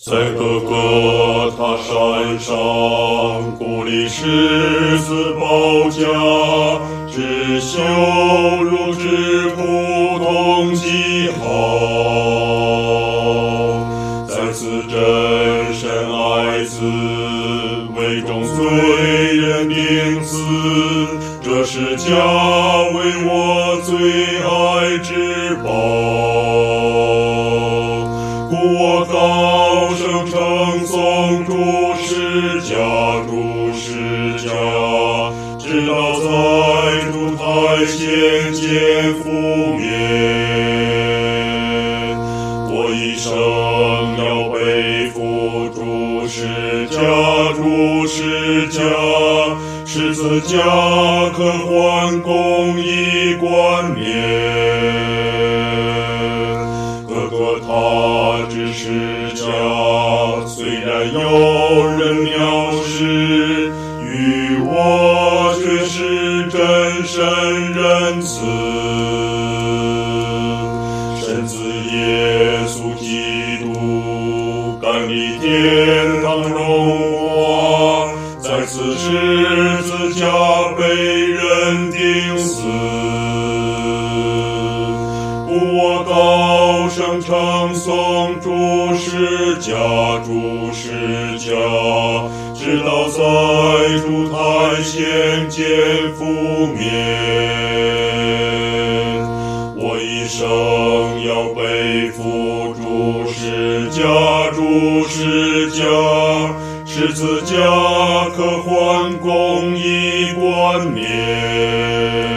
在各个他山上，鼓励狮子保家，知羞辱之苦同记号。在此真神爱子，为众罪人钉死，这是家为我最爱之宝。故我高声称颂主释迦，主释迦，直到在主台前见覆面。我一生要背负主释迦，主释迦，十字架可换公义冠冕。他之释迦，虽然有人藐视，与我却是真神仁慈。神子耶稣基督，干立天堂荣华，在此十字架被人钉死。故我高声称颂主释迦，主释迦，直到在主台前见覆面。我一生要背负主释迦，主释迦，十字架可换公义冠冕。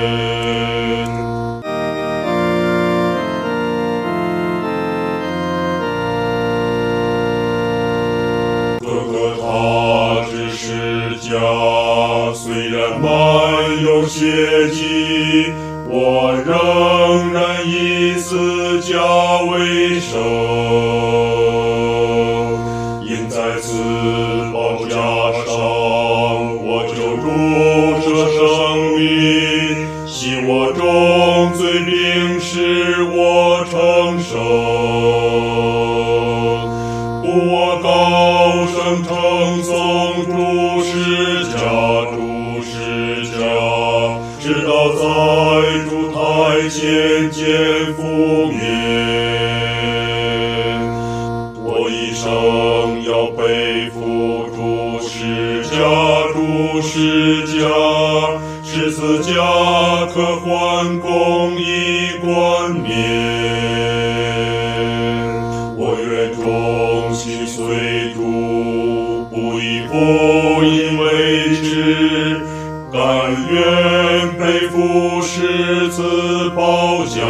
虽然满有血迹，我仍然以此家为首。因在此宝架上，我救主舍生命，系我重罪并使我成圣。故我高声称颂主释迦，主释迦，直到在主台前见覆面。我一生要背负主释迦，主释迦，十字架可换公义冠冕。我愿忠心随主，不以福音为耻，甘愿背负十字宝架。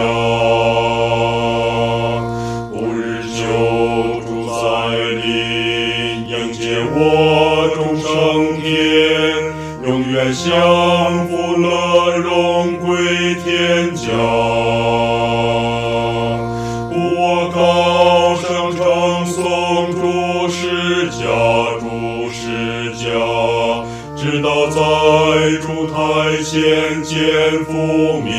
不日救主再临，迎接我众升天，永远享福乐荣归天家。故我高声称颂主释迦，主释迦，直到在主台前见覆面。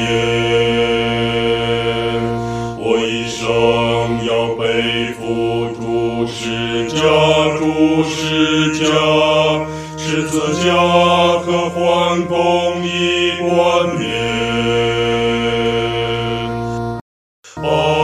我一生要背负主释迦，主释迦，十字架可换公义冠冕。